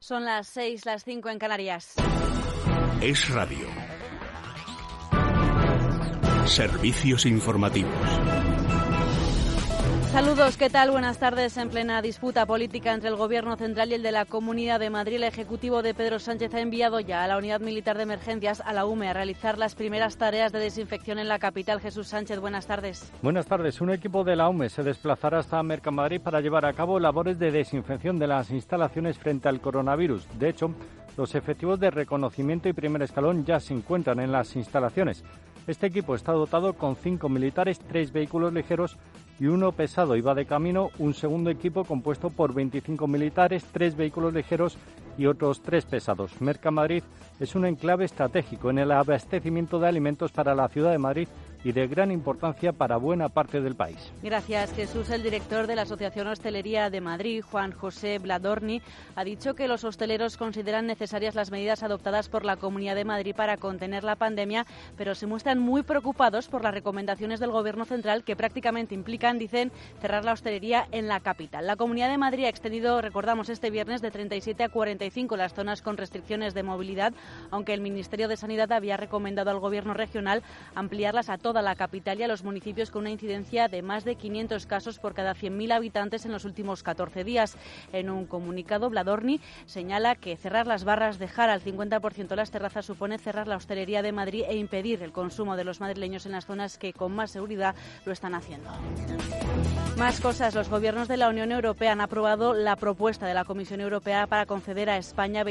Son las 6, las 5 en Canarias. Es Radio. Servicios informativos. Saludos, ¿qué tal? Buenas tardes. En plena disputa política entre el Gobierno central y el de la Comunidad de Madrid, el Ejecutivo de Pedro Sánchez ha enviado ya a la Unidad Militar de Emergencias, a la UME, a realizar las primeras tareas de desinfección en la capital. Jesús Sánchez, buenas tardes. Buenas tardes. Un equipo de la UME se desplazará hasta Mercamadrid para llevar a cabo labores de desinfección de las instalaciones frente al coronavirus. De hecho, los efectivos de reconocimiento y primer escalón ya se encuentran en las instalaciones. Este equipo está dotado con 5 militares, 3 vehículos ligeros y uno pesado, y va de camino un segundo equipo compuesto por 25 militares, 3 vehículos ligeros y otros 3 pesados. Mercamadrid es un enclave estratégico en el abastecimiento de alimentos para la ciudad de Madrid y de gran importancia para buena parte del país. Gracias, Jesús. El director de la Asociación Hostelería de Madrid, Juan José Bladorni, ha dicho que los hosteleros consideran necesarias las medidas adoptadas por la Comunidad de Madrid para contener la pandemia, pero se muestran muy preocupados por las recomendaciones del Gobierno central que prácticamente implican, dicen, cerrar la hostelería en la capital. La Comunidad de Madrid ha extendido, recordamos, este viernes de 37 a 45 las zonas con restricciones de movilidad, aunque el Ministerio de Sanidad había recomendado al Gobierno regional ampliarlas a toda la capital y a los municipios con una incidencia de más de 500 casos por cada 100.000 habitantes en los últimos 14 días. En un comunicado, Bladorni señala que cerrar las barras, dejar al 50% las terrazas, supone cerrar la hostelería de Madrid e impedir el consumo de los madrileños en las zonas que con más seguridad lo están haciendo. Más cosas. Los gobiernos de la Unión Europea han aprobado la propuesta de la Comisión Europea para conceder a España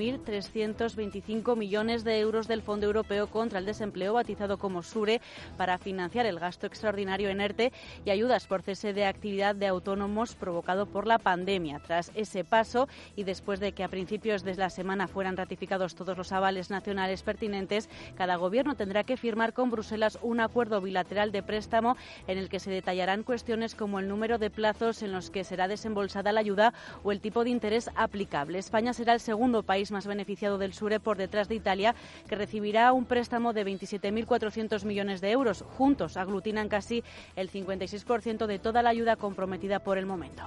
21.325 millones de euros del Fondo Europeo contra el Desempleo, bautizado como SURE, para financiar el gasto extraordinario en ERTE y ayudas por cese de actividad de autónomos provocado por la pandemia. Tras ese paso y después de que a principios de la semana fueran ratificados todos los avales nacionales pertinentes, cada gobierno tendrá que firmar con Bruselas un acuerdo bilateral de préstamo en el que se detallarán cuestiones como el número de plazos en los que será desembolsada la ayuda o el tipo de interés aplicable. España será el segundo país más beneficiado del SURE, por detrás de Italia, que recibirá un préstamo de 27.400 millones de euros. Juntos aglutinan casi el 56% de toda la ayuda comprometida por el momento.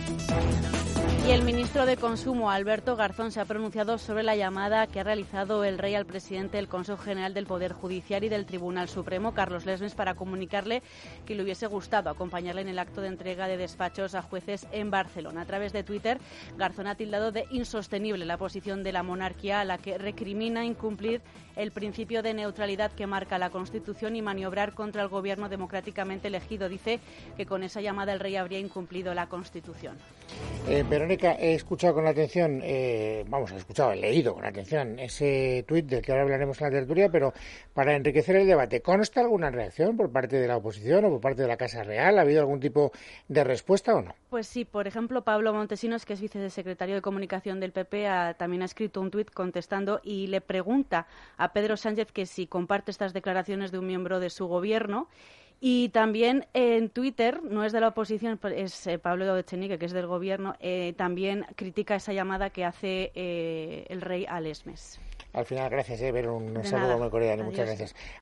Y el ministro de Consumo, Alberto Garzón, se ha pronunciado sobre la llamada que ha realizado el Rey al presidente del Consejo General del Poder Judicial y del Tribunal Supremo, Carlos Lesmes, para comunicarle que le hubiese gustado acompañarle en el acto de entrega de despachos a jueces en Barcelona. A través de Twitter, Garzón ha tildado de insostenible la posición de la monarquía, a la que recrimina incumplir el principio de neutralidad que marca la Constitución y maniobrar contra el gobierno democráticamente elegido. Dice que con esa llamada el Rey habría incumplido la Constitución. Verónica, he escuchado con atención, he leído con atención ese tuit del que ahora hablaremos en la tertulia, pero para enriquecer el debate, ¿consta alguna reacción por parte de la oposición o por parte de la Casa Real? ¿Ha habido algún tipo de respuesta o no? Pues sí, por ejemplo, Pablo Montesinos, que es vicesecretario de Comunicación del PP, también ha escrito un tuit contestando y le pregunta a Pedro Sánchez que si comparte estas declaraciones de un miembro de su gobierno. Y también en Twitter, no es de la oposición, es Pablo Echenique, que es del gobierno, también critica esa llamada que hace el Rey a Lesmes. Al final, gracias, Ver, un saludo muy cordial y muchas gracias.